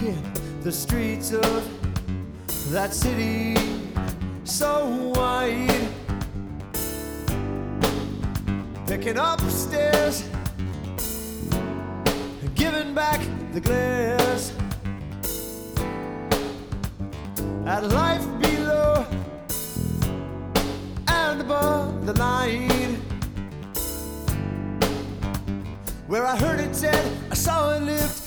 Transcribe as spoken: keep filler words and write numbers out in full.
walking the streets of that city so wide, picking up stairs and giving back the glares at life below and above the line, where I heard it said I saw it live